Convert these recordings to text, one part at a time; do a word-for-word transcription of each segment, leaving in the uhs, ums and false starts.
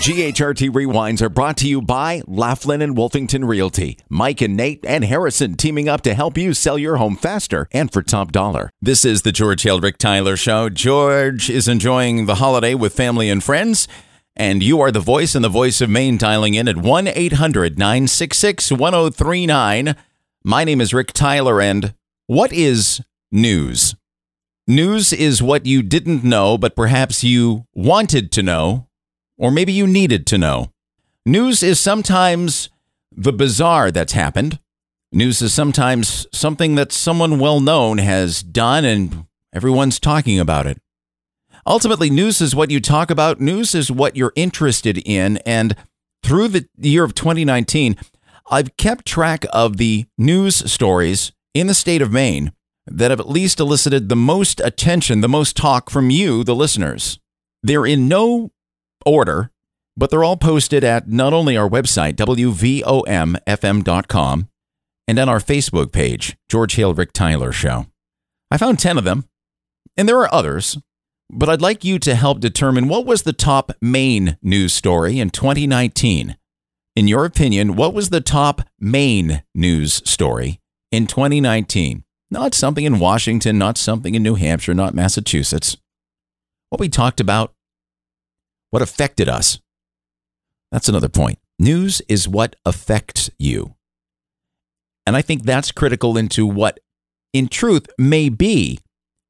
G H R T Rewinds are brought to you by Laughlin and Wolfington Realty. Mike and Nate and Harrison teaming up to help you sell your home faster and for top dollar. This is the George Hill Rick Tyler Show. George is enjoying the holiday with family and friends, and you are the voice and the voice of Maine dialing in at one eight hundred nine six six one zero three nine. My name is Rick Tyler, and what is news? News is what you didn't know, but perhaps you wanted to know. Or maybe you needed to know. News is sometimes the bizarre that's happened. News is sometimes something that someone well-known has done and everyone's talking about it. Ultimately, news is what you talk about. News is what you're interested in. And through the year of twenty nineteen, I've kept track of the news stories in the state of Maine that have at least elicited the most attention, the most talk from you, the listeners. They're in no order, but they're all posted at not only our website, W V O M F M dot com, and on our Facebook page, George Hill Rick Tyler Show. I found ten of them, and there are others, but I'd like you to help determine what was the top Maine news story in twenty nineteen. In your opinion, what was the top Maine news story in twenty nineteen? Not something in Washington, not something in New Hampshire, not Massachusetts. What we talked about, what affected us. That's another point. News is what affects you. And I think that's critical into what, in truth, may be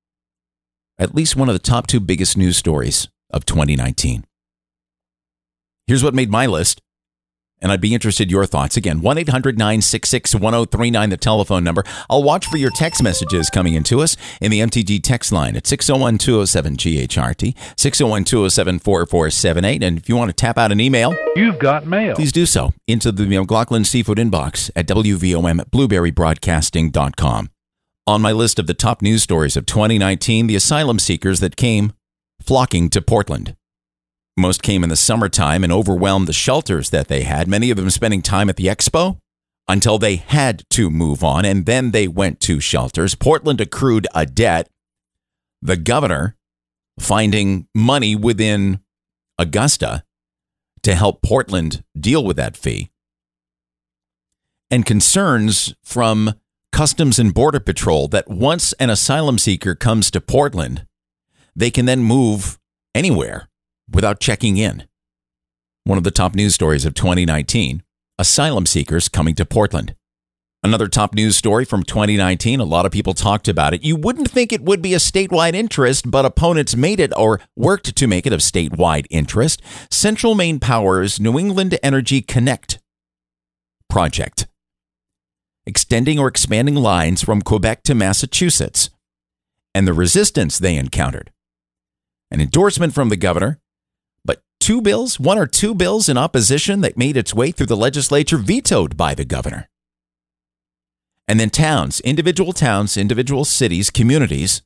at least one of the top two biggest news stories of twenty nineteen. Here's what made my list, and I'd be interested in your thoughts. Again, one eight hundred nine six six one zero three nine, the telephone number. I'll watch for your text messages coming into us in the M T G text line at six oh one two oh seven G H R T, six oh one two oh seven four four seven eight. And if you want to tap out an email, you've got mail. Please do so into the McLaughlin Seafood inbox at W V O M at blueberry broadcasting dot com. On my list of the top news stories of twenty nineteen, the asylum seekers that came flocking to Portland. Most came in the summertime and overwhelmed the shelters that they had, many of them spending time at the expo until they had to move on, and then they went to shelters. Portland accrued a debt. The governor finding money within Augusta to help Portland deal with that fee. And concerns from Customs and Border Patrol that once an asylum seeker comes to Portland, they can then move anywhere without checking in. One of the top news stories of twenty nineteen, asylum seekers coming to Portland. Another top news story from twenty nineteen, a lot of people talked about it. You wouldn't think it would be a statewide interest, but opponents made it or worked to make it of statewide interest. Central Maine Power's New England Energy Connect project, extending or expanding lines from Quebec to Massachusetts, and the resistance they encountered. An endorsement from the governor, but two bills, one or two bills in opposition that made its way through the legislature vetoed by the governor. And then towns, individual towns, individual cities, communities,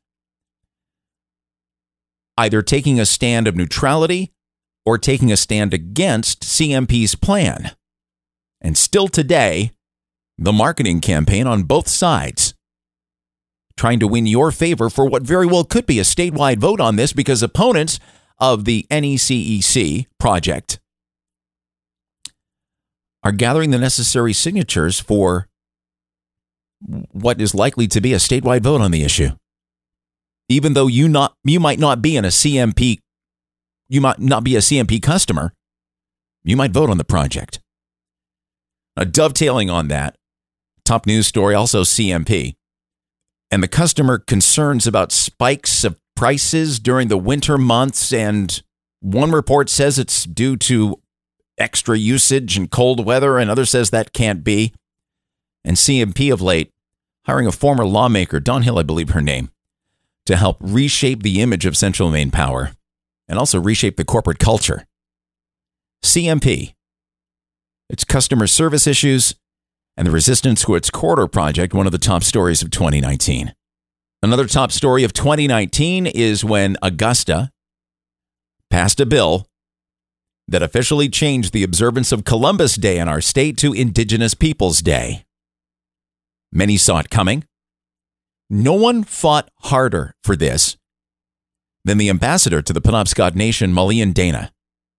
either taking a stand of neutrality or taking a stand against C M P's plan. And still today, the marketing campaign on both sides, trying to win your favor for what very well could be a statewide vote on this, because opponents of the N E C E C project are gathering the necessary signatures for what is likely to be a statewide vote on the issue. Even though you not you might not be in a C M P, you might not be a C M P customer, you might vote on the project. Now, dovetailing on that, top news story, also C M P, and the customer concerns about spikes of prices during the winter months. And one report says it's due to extra usage and cold weather, and others says that can't be. And C M P of late hiring a former lawmaker, Dawn Hill, I believe her name, to help reshape the image of Central Maine Power and also reshape the corporate culture. C M P, its customer service issues, and the resistance to its corridor project, one of the top stories of twenty nineteen. Another top story of twenty nineteen is when Augusta passed a bill that officially changed the observance of Columbus Day in our state to Indigenous Peoples Day. Many saw it coming. No one fought harder for this than the ambassador to the Penobscot Nation, Malian Dana.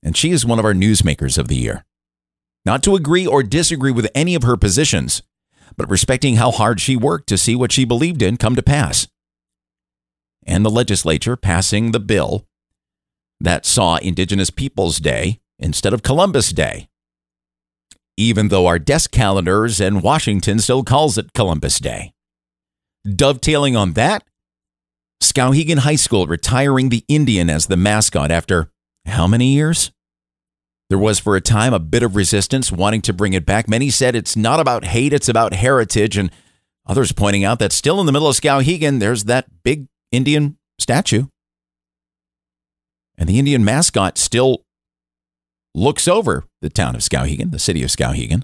and she is one of our newsmakers of the year. Not to agree or disagree with any of her positions, but respecting how hard she worked to see what she believed in come to pass. And the legislature passing the bill that saw Indigenous Peoples Day instead of Columbus Day, even though our desk calendars in Washington still calls it Columbus Day. Dovetailing on that, Skowhegan High School retiring the Indian as the mascot after how many years? There was for a time a bit of resistance wanting to bring it back. Many said it's not about hate, it's about heritage, and others pointing out that still in the middle of Skowhegan, there's that big Indian statue. And the Indian mascot still looks over the town of Skowhegan, the city of Skowhegan.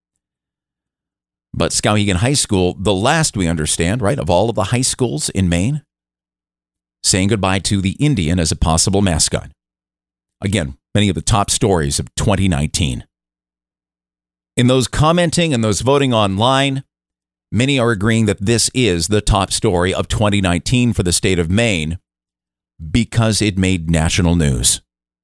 But Skowhegan High School, the last we understand, right, of all of the high schools in Maine, saying goodbye to the Indian as a possible mascot. Again, many of the top stories of twenty nineteen. In those commenting and those voting online, many are agreeing that this is the top story of twenty nineteen for the state of Maine because it made national news.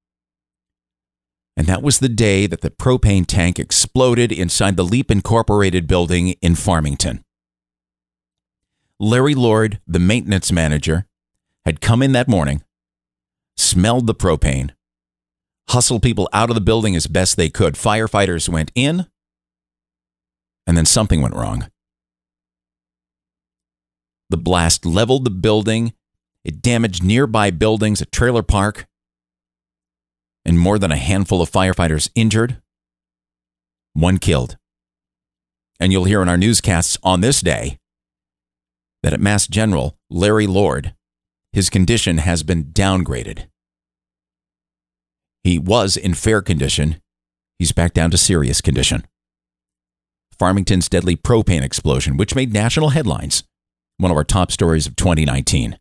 And that was the day that the propane tank exploded inside the Leap Incorporated building in Farmington. Larry Lord, the maintenance manager, had come in that morning, smelled the propane, hustled people out of the building as best they could. Firefighters went in, and then something went wrong. The blast leveled the building. It damaged nearby buildings, a trailer park, and more than a handful of firefighters injured, one killed. And you'll hear in our newscasts on this day that at Mass General, Larry Lord, his condition has been downgraded. He was in fair condition. He's back down to serious condition. Farmington's deadly propane explosion, which made national headlines, one of our top stories of twenty nineteen.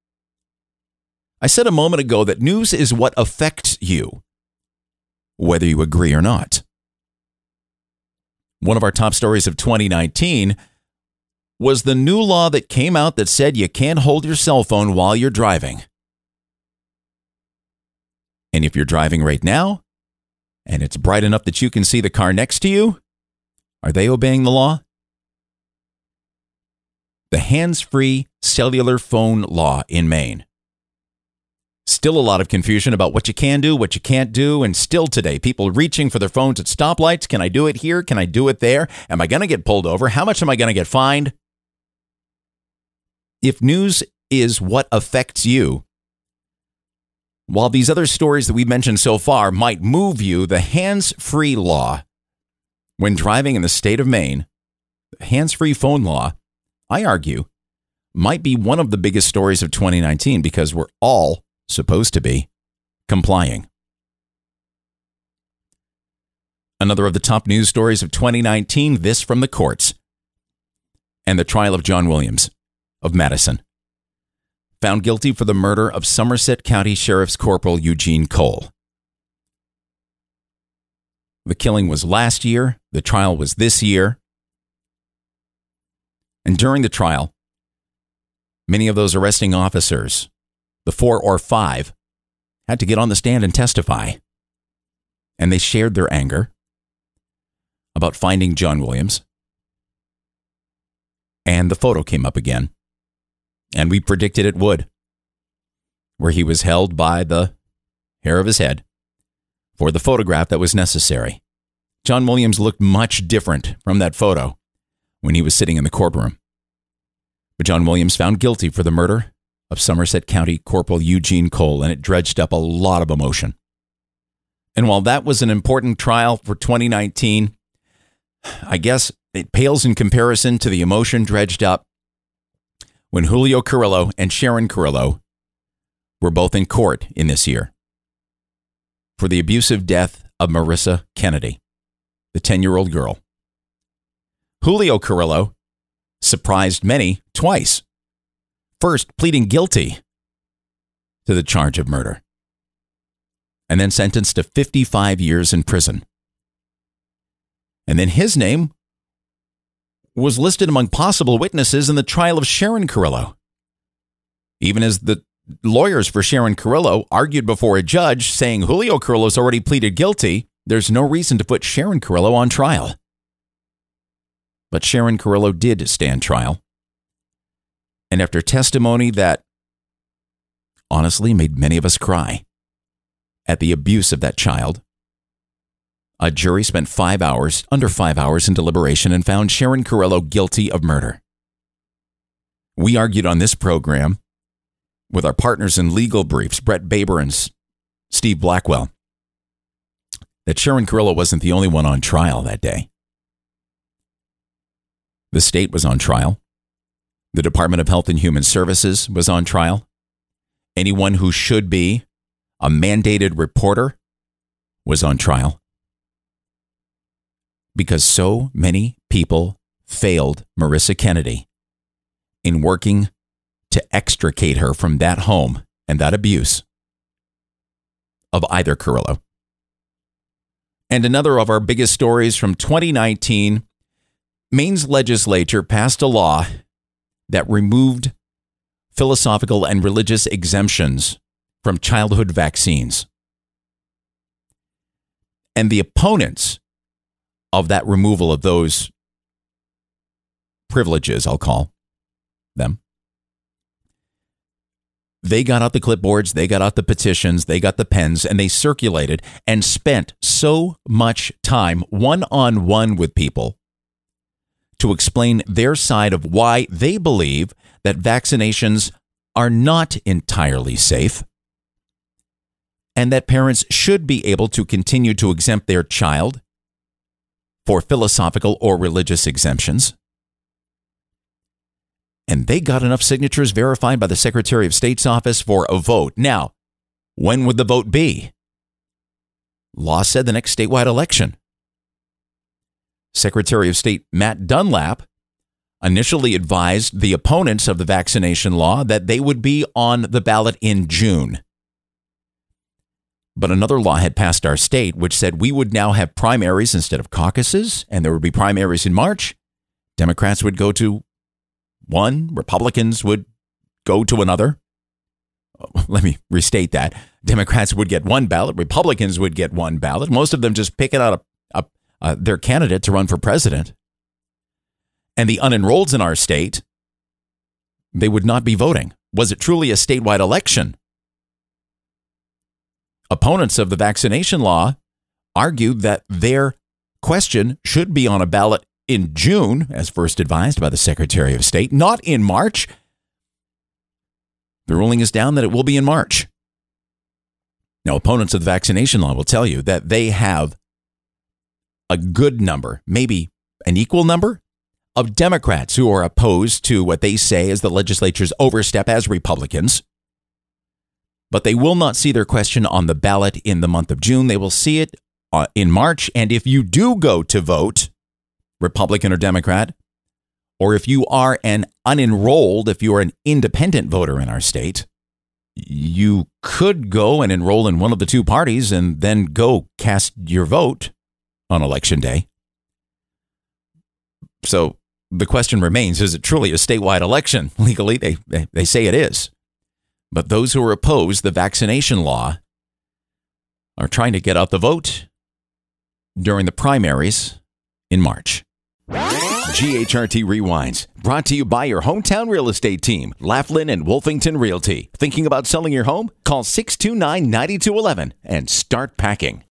I said a moment ago that news is what affects you, whether you agree or not. One of our top stories of twenty nineteen was the new law that came out that said you can't hold your cell phone while you're driving. And if you're driving right now, and it's bright enough that you can see the car next to you, are they obeying the law? The hands-free cellular phone law in Maine. Still a lot of confusion about what you can do, what you can't do, and still today, people reaching for their phones at stoplights. Can I do it here? Can I do it there? Am I going to get pulled over? How much am I going to get fined? If news is what affects you, while these other stories that we mentioned so far might move you, the hands-free law, when driving in the state of Maine, the hands-free phone law, I argue, might be one of the biggest stories of twenty nineteen because we're all supposed to be complying. Another of the top news stories of twenty nineteen, this from the courts, and the trial of John Williams of Madison, found guilty for the murder of Somerset County Sheriff's Corporal Eugene Cole. The killing was last year. The trial was this year. And during the trial, many of those arresting officers, the four or five, had to get on the stand and testify. And they shared their anger about finding John Williams. And the photo came up again. And we predicted it would, where he was held by the hair of his head for the photograph that was necessary. John Williams looked much different from that photo when he was sitting in the courtroom. But John Williams found guilty for the murder of Somerset County Corporal Eugene Cole, and it dredged up a lot of emotion. And while that was an important trial for twenty nineteen, I guess it pales in comparison to the emotion dredged up when Julio Carrillo and Sharon Carrillo were both in court in this year for the abusive death of Marissa Kennedy, the ten-year-old girl. Julio Carrillo surprised many twice. First, pleading guilty to the charge of murder, and then sentenced to fifty-five years in prison. And then his name was listed among possible witnesses in the trial of Sharon Carrillo, even as the lawyers for Sharon Carrillo argued before a judge saying Julio Carrillo's already pleaded guilty. There's no reason to put Sharon Carrillo on trial. But Sharon Carrillo did stand trial. And after testimony that honestly made many of us cry at the abuse of that child, a jury spent five hours, under five hours in deliberation and found Sharon Carrillo guilty of murder. We argued on this program with our partners in legal briefs, Brett Baber and Steve Blackwell, that Sharon Carrillo wasn't the only one on trial that day. The state was on trial. The Department of Health and Human Services was on trial. Anyone who should be a mandated reporter was on trial. Because so many people failed Marissa Kennedy in working to extricate her from that home and that abuse of either Carrillo. And another of our biggest stories from twenty nineteen, Maine's legislature passed a law that removed philosophical and religious exemptions from childhood vaccines. And the opponents of that removal of those privileges, I'll call them, they got out the clipboards, they got out the petitions, they got the pens, and they circulated and spent so much time one-on-one with people to explain their side of why they believe that vaccinations are not entirely safe and that parents should be able to continue to exempt their child for philosophical or religious exemptions. And they got enough signatures verified by the Secretary of State's office for a vote. Now, when would the vote be? Law said the next statewide election. Secretary of State Matt Dunlap initially advised the opponents of the vaccination law that they would be on the ballot in June. But another law had passed our state which said we would now have primaries instead of caucuses, and there would be primaries in March. Democrats would go to one, Republicans would go to another. Let me restate that. Democrats would get one ballot, Republicans would get one ballot, most of them just picking out a, a, a, their candidate to run for president. And the unenrolleds in our state, they would not be voting. Was it truly a statewide election? Opponents of the vaccination law argued that their question should be on a ballot in June, as first advised by the Secretary of State, not in March. The ruling is down that it will be in March. Now, opponents of the vaccination law will tell you that they have a good number, maybe an equal number, of Democrats who are opposed to what they say is the legislature's overstep as Republicans. But they will not see their question on the ballot in the month of June. They will see it uh, in March. And if you do go to vote, Republican or Democrat, or if you are an unenrolled, if you are an independent voter in our state, you could go and enroll in one of the two parties and then go cast your vote on Election Day. So the question remains, is it truly a statewide election? Legally, they, they, they say it is. But those who are opposed the vaccination law are trying to get out the vote during the primaries in March. G H R T Rewinds, brought to you by your hometown real estate team, Laughlin and Wolfington Realty. Thinking about selling your home? Call six two nine, nine two one one and start packing.